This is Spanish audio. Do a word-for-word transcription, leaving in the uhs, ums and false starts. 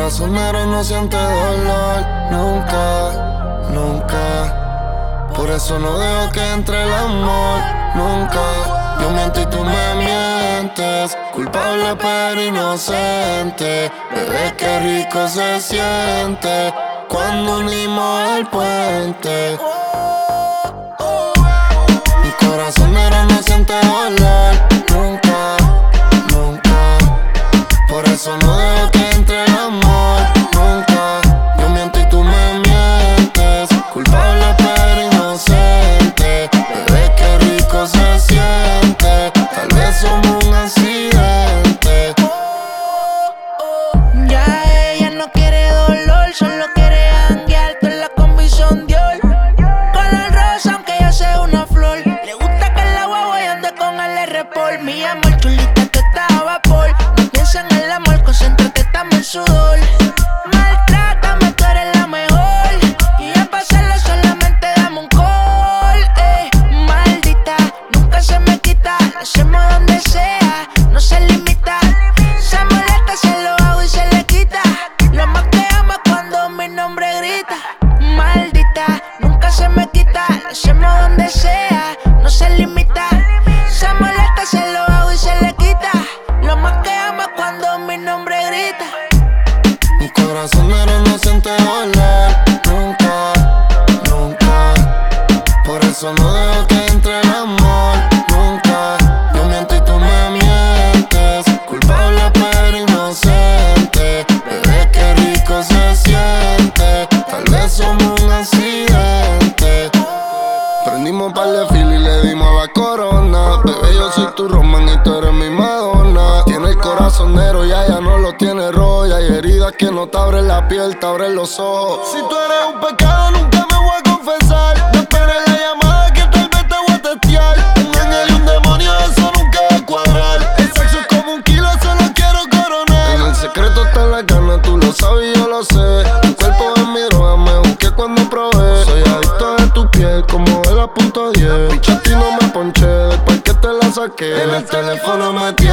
corazonero no siente dolor, nunca, nunca. Por eso no dejo que entre el amor, nunca. Yo miento y tú me mientes, culpable pero inocente. Bebé, qué rico se siente cuando unimos el puente. Mi corazonero no siente dolor, nunca, nunca. Por eso no dejo que entre el amor, nunca. Yo miento y tú me mientes, culpable pero inocente. Bebé, qué rico se siente, tal vez somos un accidente. Ya ella no quiere dolor, solo quiere janguear. Toda la combi son Dior, color rosa aunque yo sea una flor. Le gusta que la guagua y ande con el R-Pol. Mi amor chulita, tú estás a vapor. No piensa en el amor, concéntrate, estamos en sudor. Maltrátame, tú eres la mejor. Y a pasarlo solamente dame un call, eh. Maldita, nunca se me quita. Lo hacemos donde sea, no se limita. Se molesta, se lo hago y se le quita. Lo más que ama cuando mi nombre grita. Maldita, nunca se me quita. Lo hacemos donde sea, no se limita. Se molesta, se lo hago y se le quita. Lo más que ama cuando mi nombre grita. Mi corazonero no siente dolor, nunca, nunca. Por eso no dejo que entre el amor, nunca. Yo miento y tú me mientes, culpable pero inocente. Bebé, qué rico se siente, tal vez somos un accidente. Prendimos par de fil y le dimos a la corona. Bebé, yo soy tu Roman y tú eres mi Madonna. Tiene el corazonero y ella no lo tiene rojo. Y hay heridas que no te abren la piel, te abren los ojos. Si tú eres un pecado nunca me voy a confesar. No esperes la llamada que tal vez te voy a testear. Un ángel y un demonio, eso nunca va a cuadrar. El sexo es como un kilo, solo quiero coronar. En el secreto está la gana, tú lo sabes y yo lo sé. Tu cuerpo es mi droga, me busqué cuando probé. Soy adicto de tu piel como de la punto diez. Bicho, a ti no me ponché, después que te la saqué. En el teléfono me